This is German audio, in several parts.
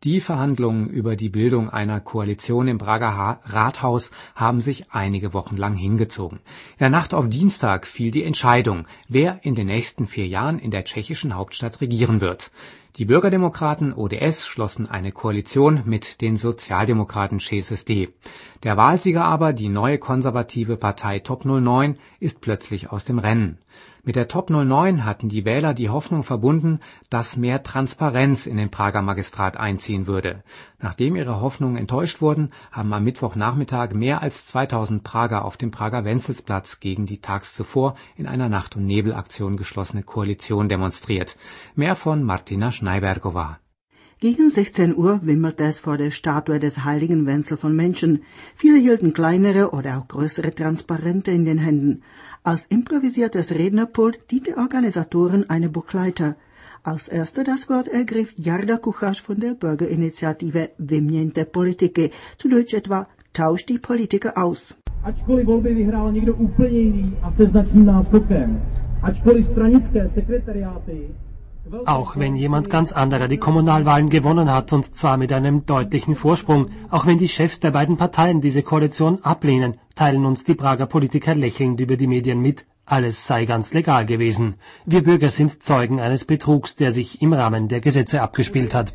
Die Verhandlungen über die Bildung einer Koalition im Prager Rathaus haben sich einige Wochen lang hingezogen. In der Nacht auf Dienstag fiel die Entscheidung, wer in den nächsten 4 Jahren in der tschechischen Hauptstadt regieren wird. Die Bürgerdemokraten ODS schlossen eine Koalition mit den Sozialdemokraten ČSSD. Der Wahlsieger aber, die neue konservative Partei Top 09, ist plötzlich aus dem Rennen. Mit der Top 09 hatten die Wähler die Hoffnung verbunden, dass mehr Transparenz in den Prager Magistrat einziehen würde. Nachdem ihre Hoffnungen enttäuscht wurden, haben am Mittwochnachmittag mehr als 2000 Prager auf dem Prager Wenzelsplatz gegen die tags zuvor in einer Nacht- und Nebelaktion geschlossene Koalition demonstriert. Mehr von Martina Schneibergova. Gegen 16 Uhr wimmelte es vor der Statue des heiligen Wenzel von Menschen. Viele hielten kleinere oder auch größere Transparente in den Händen. Als improvisiertes Rednerpult diente Organisatoren eine Begleiter. Als erster das Wort ergriff Jarda Kuchař von der Bürgerinitiative Vyměňte politiky, zu Deutsch etwa Tausch die Politiker aus. Ačkoliv volby vyhrál někdo úplně jiný a se značným náskokem, ačkoliv stranické sekretariáty. Auch wenn jemand ganz anderer die Kommunalwahlen gewonnen hat, und zwar mit einem deutlichen Vorsprung, auch wenn die Chefs der beiden Parteien diese Koalition ablehnen, teilen uns die Prager Politiker lächelnd über die Medien mit, alles sei ganz legal gewesen. Wir Bürger sind Zeugen eines Betrugs, der sich im Rahmen der Gesetze abgespielt hat.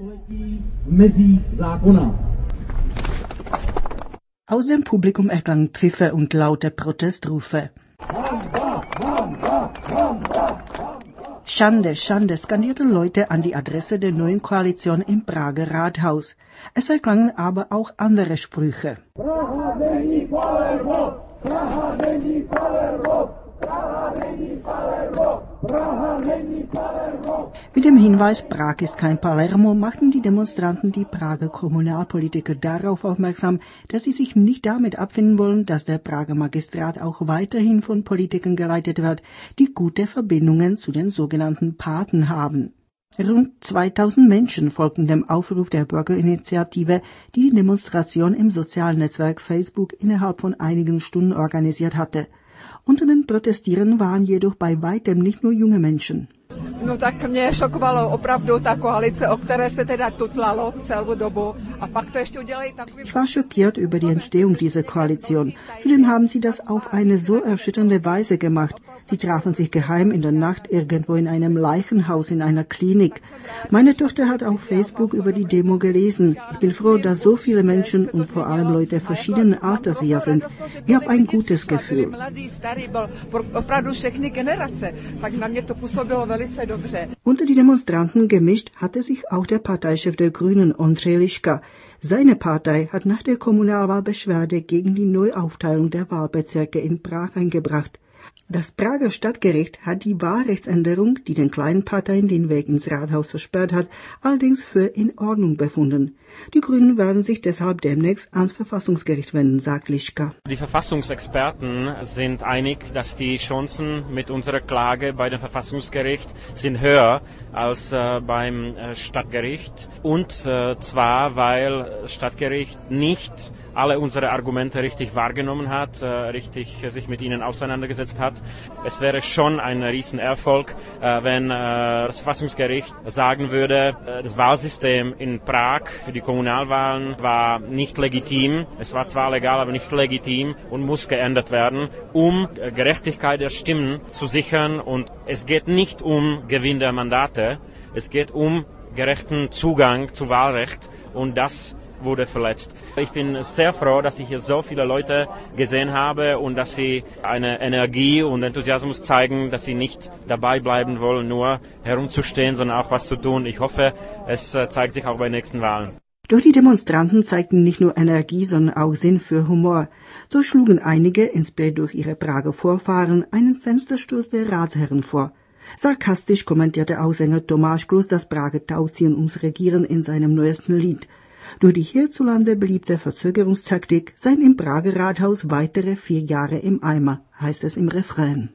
Aus dem Publikum erklangen Pfiffe und laute Protestrufe. Schande, Schande, skandierten Leute an die Adresse der neuen Koalition im Prager Rathaus. Es erklangen aber auch andere Sprüche. Praha není Palermo! Praha není Palermo! Praha není Palermo! Praha není Palermo! Mit dem Hinweis, Prag ist kein Palermo, machten die Demonstranten die Prager Kommunalpolitiker darauf aufmerksam, dass sie sich nicht damit abfinden wollen, dass der Prager Magistrat auch weiterhin von Politikern geleitet wird, die gute Verbindungen zu den sogenannten Paten haben. Rund 2000 Menschen folgten dem Aufruf der Bürgerinitiative, die die Demonstration im sozialen Netzwerk Facebook innerhalb von einigen Stunden organisiert hatte. Unter den Protestierenden waren jedoch bei weitem nicht nur junge Menschen. No tak mě šokovalo opravdu ta koalice, o které se teda tutlalo celou dobu. A pak to ještě udělají takový... Ich war schockiert über die Entstehung dieser Koalition. Zudem haben sie das auf eine so erschütternde Weise gemacht. Sie trafen sich geheim in der Nacht irgendwo in einem Leichenhaus in einer Klinik. Meine Tochter hat auf Facebook über die Demo gelesen. Ich bin froh, dass so viele Menschen und vor allem Leute verschiedenen Alters hier sind. Ich habe ein gutes Gefühl. Unter die Demonstranten gemischt hatte sich auch der Parteichef der Grünen, Ondřej Liška. Seine Partei hat nach der Kommunalwahl Beschwerde gegen die Neuaufteilung der Wahlbezirke in Prag eingebracht. Das Prager Stadtgericht hat die Wahlrechtsänderung, die den kleinen Parteien den Weg ins Rathaus versperrt hat, allerdings für in Ordnung befunden. Die Grünen werden sich deshalb demnächst ans Verfassungsgericht wenden, sagt Liška. Die Verfassungsexperten sind einig, dass die Chancen mit unserer Klage bei dem Verfassungsgericht sind höher als beim Stadtgericht. Und zwar, weil das Stadtgericht nicht alle unsere Argumente richtig wahrgenommen hat, richtig sich mit ihnen auseinandergesetzt hat. Es wäre schon ein Riesenerfolg, wenn das Verfassungsgericht sagen würde, das Wahlsystem in Prag für die Kommunalwahlen war nicht legitim. Es war zwar legal, aber nicht legitim und muss geändert werden, um Gerechtigkeit der Stimmen zu sichern. Und es geht nicht um Gewinn der Mandate, es geht um gerechten Zugang zu Wahlrecht, und das wurde verletzt. Ich bin sehr froh, dass ich hier so viele Leute gesehen habe und dass sie eine Energie und Enthusiasmus zeigen, dass sie nicht dabei bleiben wollen, nur herumzustehen, sondern auch was zu tun. Ich hoffe, es zeigt sich auch bei den nächsten Wahlen. Doch die Demonstranten zeigten nicht nur Energie, sondern auch Sinn für Humor. So schlugen einige, inspiriert durch ihre Prager Vorfahren, einen Fensterstoß der Ratsherren vor. Sarkastisch kommentierte auch Sänger Tomáš Klus das Prager Tauziehen ums Regieren in seinem neuesten Lied. Durch die hierzulande beliebte Verzögerungstaktik seien im Prager Rathaus weitere 4 Jahre im Eimer, heißt es im Refrain.